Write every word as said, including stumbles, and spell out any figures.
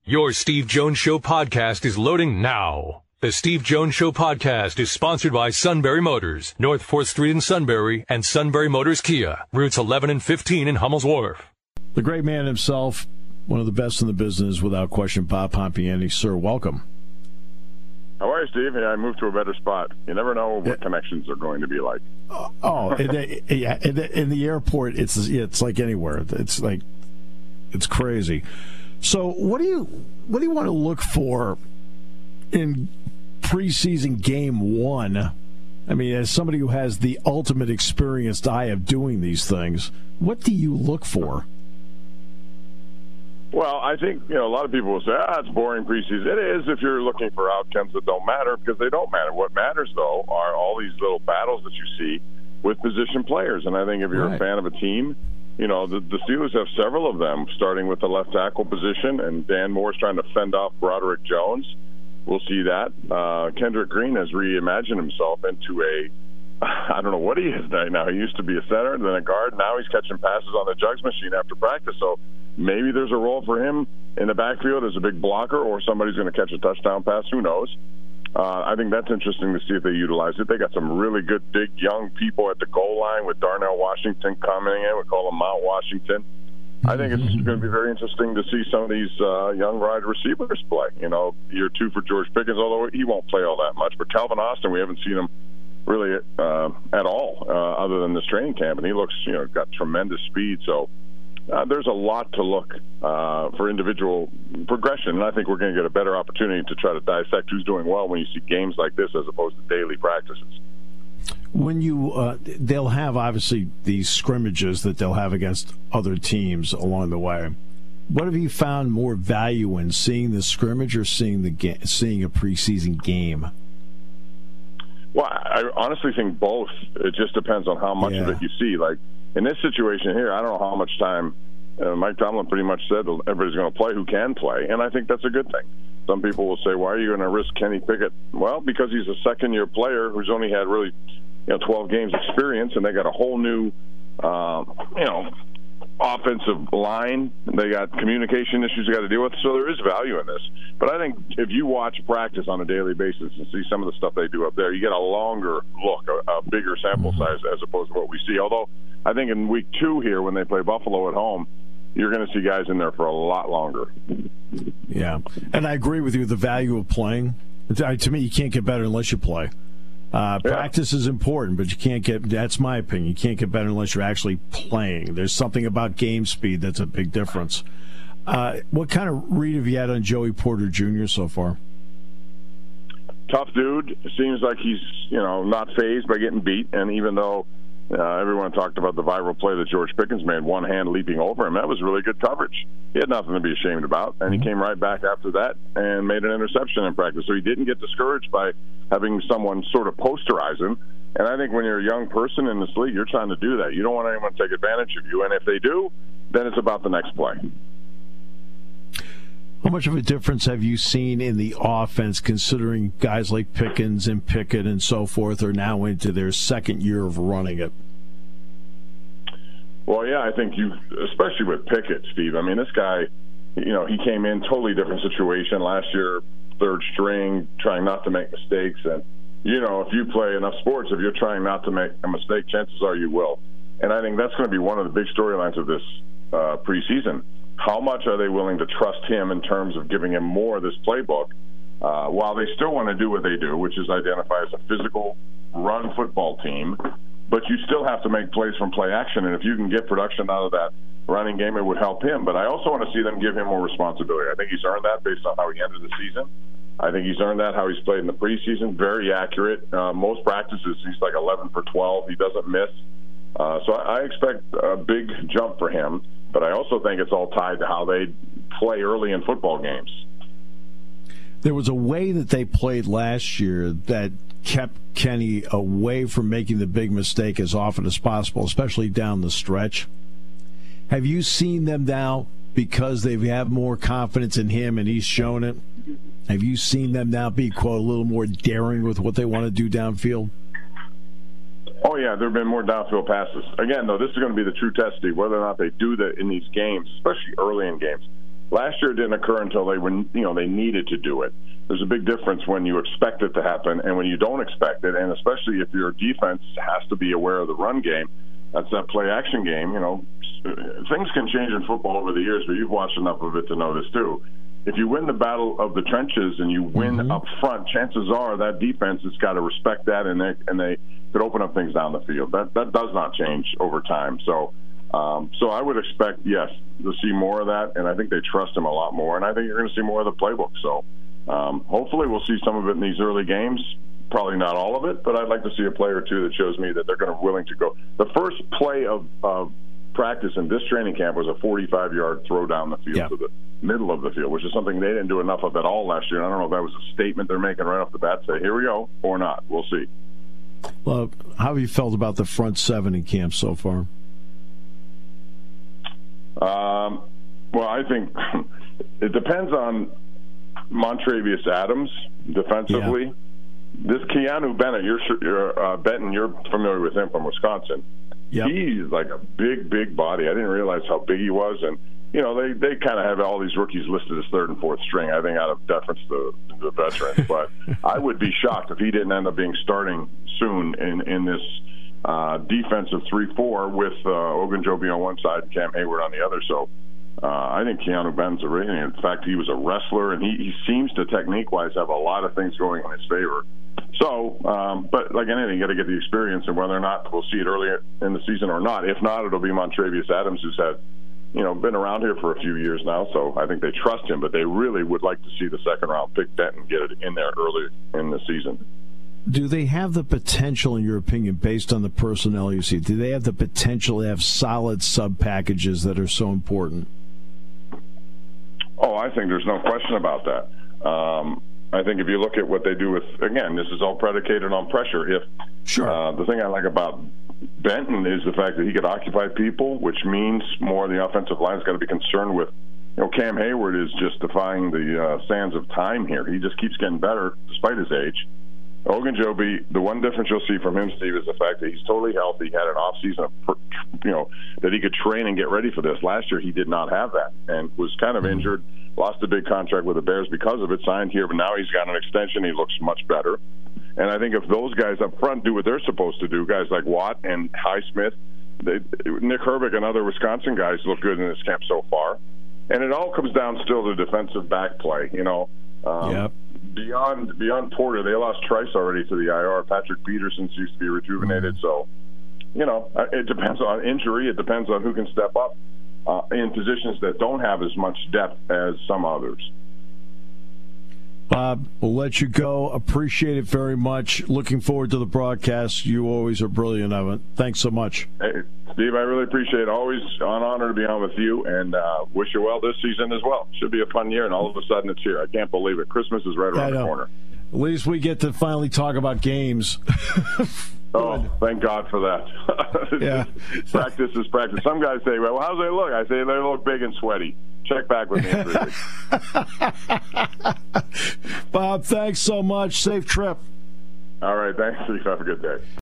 Your Steve Jones Show podcast is loading now. The Steve Jones Show podcast is sponsored by Sunbury Motors, North fourth Street in Sunbury, and Sunbury Motors Kia, routes eleven and fifteen in Hummel's Wharf. The great man himself, one of the best in the business, without question, Bob Pompiani. Sir, welcome. How are you, Steve? Yeah, I moved to a better spot. You never know what yeah. connections are going to be like. Uh, oh, in the, yeah, in the, in the airport, it's it's like anywhere. It's like it's crazy. So, what do you what do you want to look for in preseason game one? I mean, as somebody who has the ultimate experienced eye of doing these things, what do you look for? Well, I think, you know, a lot of people will say, ah, it's boring preseason. It is if you're looking for outcomes that don't matter, because they don't matter. What matters, though, are all these little battles that you see with position players. And I think if you're right. a fan of a team, you know, the, the Steelers have several of them, starting with the left tackle position, and Dan Moore's trying to fend off Broderick Jones. We'll see that. Uh, Kendrick Green has reimagined himself into a, I don't know what he is right now. He used to be a center, then a guard. Now he's catching passes on the jugs machine after practice. So maybe there's a role for him in the backfield as a big blocker, or somebody's going to catch a touchdown pass. Who knows? Uh, I think that's interesting to see if they utilize it. They got some really good, big, young people at the goal line with Darnell Washington coming in. We call him Mount Washington. I think it's going to be very interesting to see some of these uh, young wide receivers play. You know, year two for George Pickens, although he won't play all that much. But Calvin Austin, we haven't seen him really uh, at all uh, other than this training camp, and he looks, you know, got tremendous speed. So uh, there's a lot to look uh, for individual progression, and I think we're going to get a better opportunity to try to dissect who's doing well when you see games like this as opposed to daily practices. When you, uh, they'll have obviously these scrimmages that they'll have against other teams along the way. What have you found more value in, seeing the scrimmage or seeing the ga- seeing a preseason game? Well, I honestly think both. It just depends on how much yeah. of it you see. Like in this situation here, I don't know how much time. Uh, Mike Tomlin pretty much said everybody's going to play who can play, and I think that's a good thing. Some people will say, "Why are you going to risk Kenny Pickett?" Well, because he's a second-year player who's only had really, you know, twelve games experience, and they got a whole new, uh, you know, offensive line. They got communication issues they got to deal with, so there is value in this. But I think if you watch practice on a daily basis and see some of the stuff they do up there, you get a longer look, a, a bigger sample size as opposed to what we see. Although I think in week two here, when they play Buffalo at home, you're going to see guys in there for a lot longer. Yeah, and I agree with you. The value of playing, to me, you can't get better unless you play. Uh, yeah. Practice is important, but you can't get, that's my opinion, you can't get better unless you're actually playing. There's something about game speed that's a big difference. Uh, what kind of read have you had on Joey Porter Junior so far? Tough dude. Seems like he's, you know, not fazed by getting beat, and even though uh, everyone talked about the viral play that George Pickens made, one hand leaping over him, that was really good coverage. He had nothing to be ashamed about, and he came right back after that and made an interception in practice. So he didn't get discouraged by having someone sort of posterize him. And I think when you're a young person in this league, you're trying to do that. You don't want anyone to take advantage of you, and if they do, then it's about the next play. How much of a difference have you seen in the offense, considering guys like Pickens and Pickett and so forth are now into their second year of running it? Well, yeah, I think you, especially with Pickett, Steve. I mean, this guy, you know, he came in totally different situation last year, third string, trying not to make mistakes. And, you know, if you play enough sports, if you're trying not to make a mistake, chances are you will. And I think that's going to be one of the big storylines of this uh, preseason. How much are they willing to trust him in terms of giving him more of this playbook, uh, while they still want to do what they do, which is identify as a physical run football team, but you still have to make plays from play action, and if you can get production out of that running game, it would help him. But I also want to see them give him more responsibility. I think he's earned that based on how he ended the season. I think he's earned that how he's played in the preseason. Very accurate. Uh, most practices, he's like eleven for twelve. He doesn't miss. Uh, so I, I expect a big jump for him. But I also think it's all tied to how they play early in football games. There was a way that they played last year that kept Kenny away from making the big mistake as often as possible, especially down the stretch. Have you seen them now, because they have more confidence in him and he's shown it, have you seen them now be, quote, a little more daring with what they want to do downfield? Oh, yeah, there have been more downfield passes. Again, though, this is going to be the true test, Steve, whether or not they do that in these games, especially early in games. Last year it didn't occur until they were, you know, they needed to do it. There's a big difference when you expect it to happen and when you don't expect it, and especially if your defense has to be aware of the run game. That's that play-action game. You know, things can change in football over the years, but you've watched enough of it to know this too. If you win the battle of the trenches and you win mm-hmm. up front, chances are that defense has got to respect that, and they and they could open up things down the field. That that does not change over time. So. Um, so I would expect, yes, to see more of that, and I think they trust him a lot more, and I think you're going to see more of the playbook. So um, hopefully we'll see some of it in these early games, probably not all of it, but I'd like to see a play or two that shows me that they're going to be willing to go. The first play of, of practice in this training camp was a forty-five-yard throw down the field yeah. to the middle of the field, which is something they didn't do enough of at all last year. And I don't know if that was a statement they're making right off the bat, say, here we go, or not. We'll see. Well, how have you felt about the front seven in camp so far? Um, well, I think it depends on Montravius Adams defensively. Yeah. This Keanu Bennett, you're, you're uh, Benton, you're familiar with him from Wisconsin. Yep. He's like a big, big body. I didn't realize how big he was, and you know they, they kind of have all these rookies listed as third and fourth string. I think out of deference to the veterans, but I would be shocked if he didn't end up being starting soon in in this. Uh, defensive three four with uh, Ogunjobi on one side and Cam Hayward on the other. So uh, I think Keanu Benton's a rating. In fact, he was a wrestler, and he, he seems to, technique-wise, have a lot of things going in his favor. So, um, but like anything, you got to get the experience, and whether or not we'll see it earlier in the season or not. If not, it'll be Montravius Adams, who's had, you know, been around here for a few years now, so I think they trust him, but they really would like to see the second-round pick Benton get it in there early in the season. Do they have the potential, in your opinion, based on the personnel you see, do they have the potential to have solid sub-packages that are so important? Oh, I think there's no question about that. Um, I think if you look at what they do with, again, this is all predicated on pressure. If sure. Uh, the thing I like about Benton is the fact that he could occupy people, which means more of the offensive line's got to be concerned with. You know, Cam Hayward is just defying the uh, sands of time here. He just keeps getting better despite his age. Ogunjobi, the one difference you'll see from him, Steve, is the fact that he's totally healthy. He had an off-season, you know, that he could train and get ready for this. Last year, he did not have that and was kind of injured, lost a big contract with the Bears because of it, signed here, but now he's got an extension. He looks much better. And I think if those guys up front do what they're supposed to do, guys like Watt and Highsmith, they, Nick Herbig and other Wisconsin guys look good in this camp so far. And it all comes down still to defensive back play, you know. Um, yep. Beyond beyond Porter, they lost Trice already to the I R. Patrick Peterson seems to be rejuvenated. So, you know, it depends on injury. It depends on who can step up uh, in positions that don't have as much depth as some others. Bob, we'll let you go. Appreciate it very much. Looking forward to the broadcast. You always are brilliant of it. Thanks so much. Hey, Steve, I really appreciate it. Always an honor to be on with you, and uh, wish you well this season as well. Should be a fun year, and all of a sudden it's here. I can't believe it. Christmas is right around the corner. At least we get to finally talk about games. Oh, thank God for that. Yeah. Practice is practice. Some guys say, well, how's they look? I say they look big and sweaty. Check back with me in three weeks. Bob, thanks so much. Safe trip. All right, thanks. Have a good day.